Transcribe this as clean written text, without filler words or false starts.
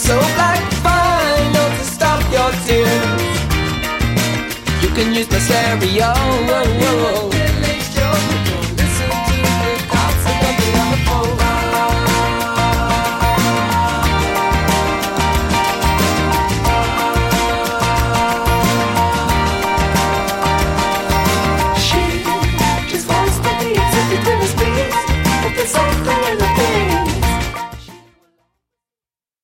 so black, final to stop your tears. You can use my stereo,